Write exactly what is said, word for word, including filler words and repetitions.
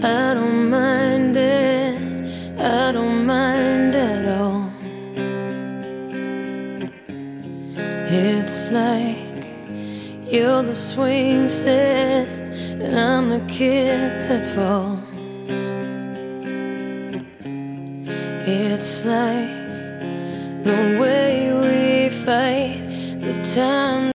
I don't mind it, I don't mind at all. It's like you're the swing set and I'm the kid that falls. It's like the way we fight, the time